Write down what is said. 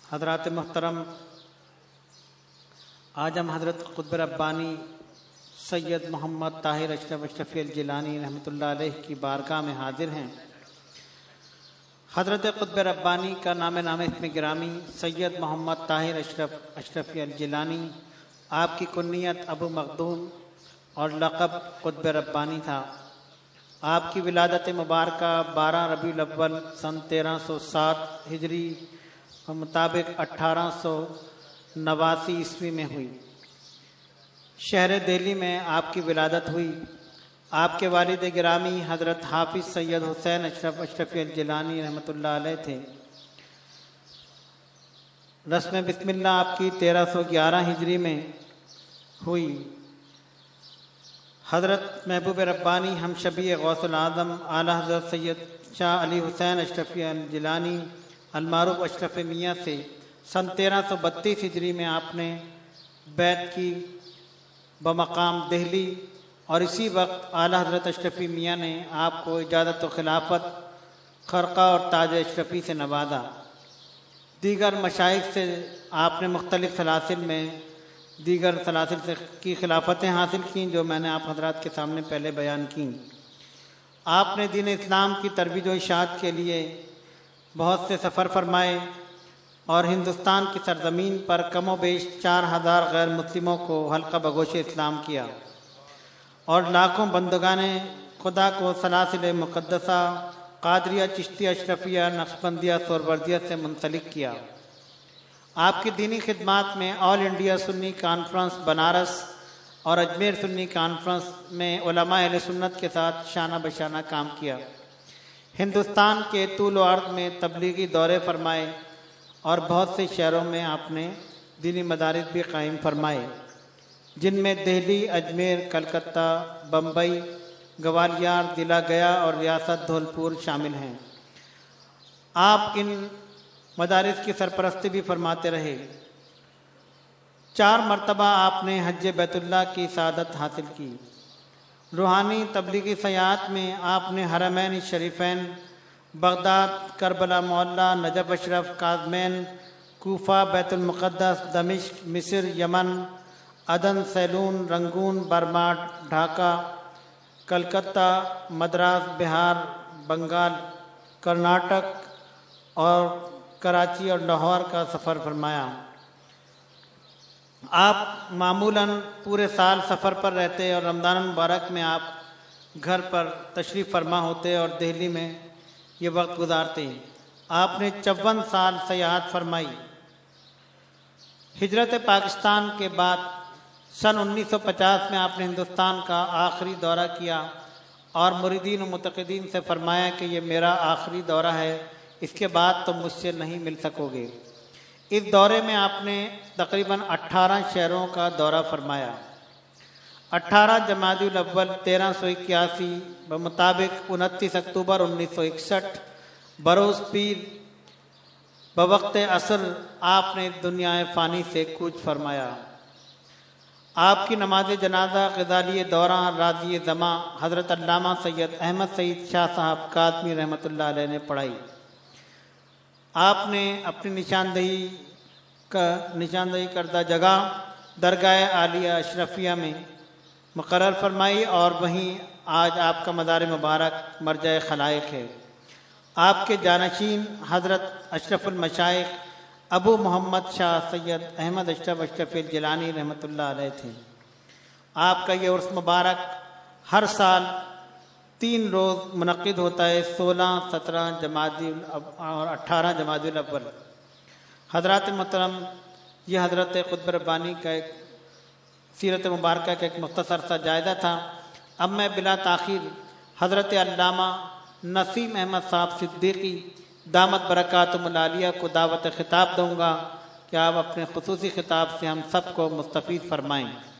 حضرات محترم، آج ہم حضرت قطب ربانی سید محمد طاہر اشرف اشرفی الجیلانی رحمۃ اللہ علیہ کی بارگاہ میں حاضر ہیں۔ حضرت قطب ربانی کا نام اسم گرامی سید محمد طاہر اشرف اشرفی الجیلانی، آپ کی کنیت ابو مخدوم اور لقب قطب ربانی تھا۔ آپ کی ولادت مبارکہ 12 ربیع الاول سن 1307 ہجری کے مطابق 1889 عیسوی میں ہوئی۔ شہر دہلی میں آپ کی ولادت ہوئی۔ آپ کے والد گرامی حضرت حافظ سید حسین اشرف اشرفی الجیلانی رحمۃ اللہ علیہ تھے۔ رسم بسم اللہ آپ کی 1311 ہجری میں ہوئی۔ حضرت محبوب ربانی ہم شبیہ غوث العظم اعلیٰ حضرت سید شاہ علی حسین اشرفی الجیلانی المعروف اشرف میاں سے سن 1332 ہجری میں آپ نے بیعت کی بمقام دہلی، اور اسی وقت اعلیٰ حضرت اشرفی میاں نے آپ کو اجازت و خلافت خرقہ اور تاج اشرفی سے نوازا۔ دیگر مشائخ سے آپ نے مختلف سلاسل میں دیگر سلاسل کی خلافتیں حاصل کیں، جو میں نے آپ حضرات کے سامنے پہلے بیان کیں۔ آپ نے دین اسلام کی ترویج و اشاعت کے لیے بہت سے سفر فرمائے اور ہندوستان کی سرزمین پر کم و بیش 4000 غیر مسلموں کو حلقہ بگوش اسلام کیا، اور لاکھوں بندگان خدا کو سلاسل مقدسہ قادریہ، چشتیہ، اشرفیہ، نقشبندیہ، سہروردیہ سے منسلک کیا۔ آپ کی دینی خدمات میں all India Sunni conference Banaras اور اجمیر سنی کانفرنس میں علماء اہل سنت کے ساتھ شانہ بشانہ کام کیا۔ ہندوستان کے طول و عرض میں تبلیغی دورے فرمائے اور بہت سے شہروں میں آپ نے دینی مدارس بھی قائم فرمائے، جن میں دہلی، اجمیر، کلکتہ، بمبئی، گوالیار، ضلع گیا اور ریاست دھولپور شامل ہیں۔ آپ ان مدارس کی سرپرستی بھی فرماتے رہے۔ 4 مرتبہ آپ نے حج بیت اللہ کی سعادت حاصل کی۔ روحانی تبلیغی سیاحت میں آپ نے حرمین شریفین، بغداد، کربلا معلیٰ، نجف اشرف، کاظمین، کوفہ، بیت المقدس، دمشق، مصر، Yemen, Aden, Ceylon, Rangoon, Burma, Dhaka, Calcutta, Madras, Bihar, Bengal, Karnataka اور کراچی اور لاہور کا سفر فرمایا۔ آپ معمولاً پورے سال سفر پر رہتے اور رمضان المبارک میں آپ گھر پر تشریف فرما ہوتے اور دہلی میں یہ وقت گزارتے۔ آپ نے 54 سال سیاحت فرمائی۔ ہجرت پاکستان کے بعد سن 1950 میں آپ نے ہندوستان کا آخری دورہ کیا اور مریدین و متقدین سے فرمایا کہ یہ میرا آخری دورہ ہے، اس کے بعد تو مجھ سے نہیں مل سکو گے۔ اس دورے میں آپ نے تقریباً 18 شہروں کا دورہ فرمایا۔ 18 جمادی الاول 1381 بمطابق 29 اکتوبر 1961 بروز پیر بوقت عصر آپ نے دنیا فانی سے کوچ فرمایا۔ آپ کی نماز جنازہ غزالی دوراں راضی زماں حضرت علامہ سید احمد سعید شاہ صاحب کاظمی رحمۃ اللہ علیہ نے پڑھائی۔ آپ نے اپنی نشاندہی کردہ جگہ درگاہ عالیہ اشرفیہ میں مقرر فرمائی، اور وہیں آج آپ کا مزار مبارک مرجع خلائق ہے۔ آپ کے جانشین حضرت اشرف المشائخ ابو محمد شاہ سید احمد اشرف اشرفی الجیلانی رحمۃ اللہ علیہ تھے۔ آپ کا یہ عرس مبارک ہر سال 3 روز منعقد ہوتا ہے، 16، 17 جمادی اور 18 جمادی الاول۔ حضرات محترم، یہ حضرت قطب ربانی کا ایک سیرت مبارکہ کا ایک مختصر سا جائزہ تھا۔ اب میں بلا تاخیر حضرت علامہ نسیم احمد صاحب صدیقی دامت برکاتہم العالیہ کو دعوت خطاب دوں گا کہ آپ اپنے خصوصی خطاب سے ہم سب کو مستفید فرمائیں۔